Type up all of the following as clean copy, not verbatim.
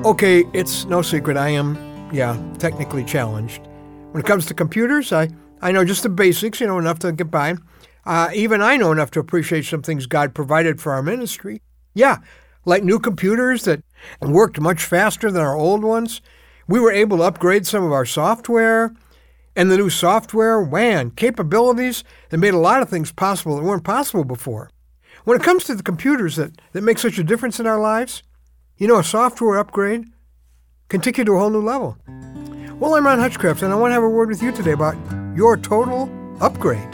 Okay, it's no secret I am, technically challenged. When it comes to computers, I know just the basics, enough to get by. Even I know enough to appreciate some things God provided for our ministry. Yeah, like new computers that worked much faster than our old ones. We were able to upgrade some of our software, and the new software, capabilities that made a lot of things possible that weren't possible before. When it comes to the computers that make such a difference in our lives, a software upgrade can take you to a whole new level. Well, I'm Ron Hutchcraft, and I want to have a word with you today about your total upgrade.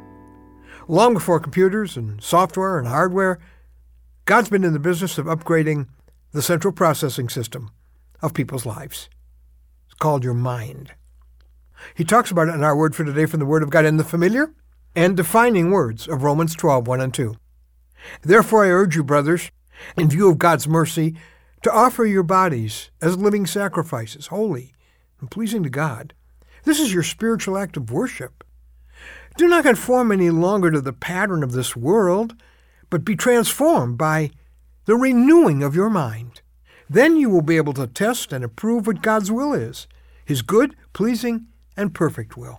Long before computers and software and hardware, God's been in the business of upgrading the central processing system of people's lives. It's called your mind. He talks about it in our word for today from the Word of God in the familiar and defining words of Romans 12, 1 and 2. Therefore I urge you, brothers, in view of God's mercy, to offer your bodies as living sacrifices, holy and pleasing to God. This is your spiritual act of worship. Do not conform any longer to the pattern of this world, but be transformed by the renewing of your mind. Then you will be able to test and approve what God's will is, His good, pleasing, and perfect will.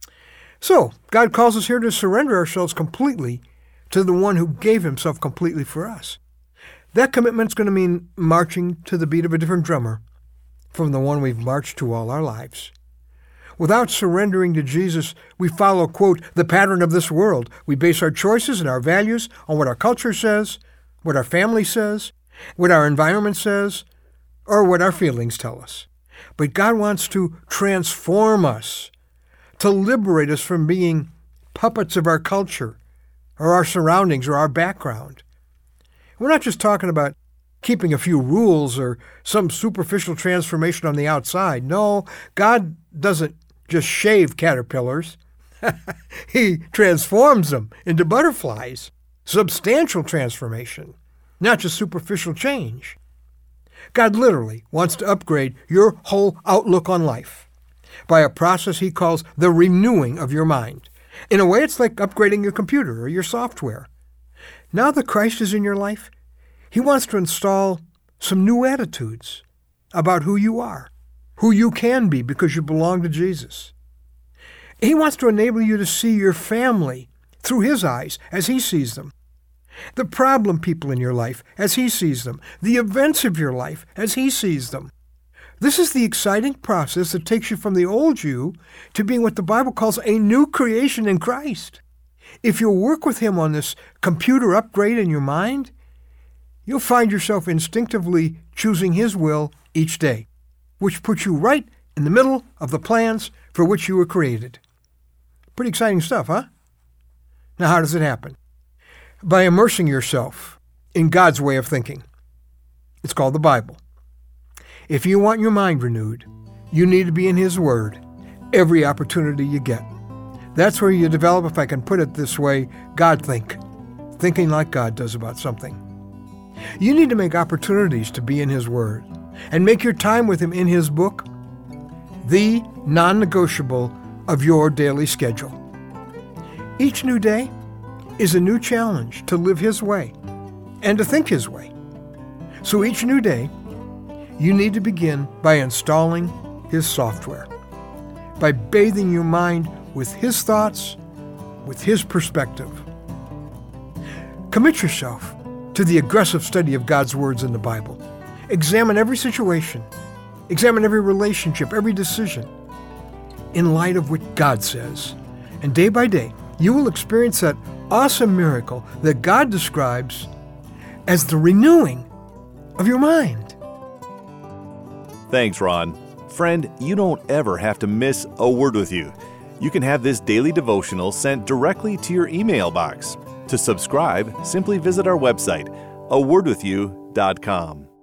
So, God calls us here to surrender ourselves completely to the one who gave Himself completely for us. That commitment's going to mean marching to the beat of a different drummer from the one we've marched to all our lives. Without surrendering to Jesus, we follow, quote, the pattern of this world. We base our choices and our values on what our culture says, what our family says, what our environment says, or what our feelings tell us. But God wants to transform us, to liberate us from being puppets of our culture, or our surroundings, or our background. We're not just talking about keeping a few rules or some superficial transformation on the outside. No, God doesn't just shave caterpillars. He transforms them into butterflies. Substantial transformation, not just superficial change. God literally wants to upgrade your whole outlook on life by a process He calls the renewing of your mind. In a way, it's like upgrading your computer or your software. Now that Christ is in your life, He wants to install some new attitudes about who you are, who you can be because you belong to Jesus. He wants to enable you to see your family through His eyes as He sees them, the problem people in your life as He sees them, the events of your life as He sees them. This is the exciting process that takes you from the old you to being what the Bible calls a new creation in Christ. If you'll work with Him on this computer upgrade in your mind, you'll find yourself instinctively choosing His will each day, which puts you right in the middle of the plans for which you were created. Pretty exciting stuff, huh? Now, how does it happen? By immersing yourself in God's way of thinking. It's called the Bible. If you want your mind renewed, you need to be in His Word every opportunity you get. That's where you develop, if I can put it this way, God think, thinking like God does about something. You need to make opportunities to be in His Word and make your time with Him in His book the non-negotiable of your daily schedule. Each new day is a new challenge to live His way and to think His way. So each new day, you need to begin by installing His software, by bathing your mind with His thoughts, with His perspective. Commit yourself to the aggressive study of God's words in the Bible. Examine every situation, examine every relationship, every decision in light of what God says. And day by day, you will experience that awesome miracle that God describes as the renewing of your mind. Thanks, Ron. Friend, you don't ever have to miss a word with you. You can have this daily devotional sent directly to your email box. To subscribe, simply visit our website, awordwithyou.com.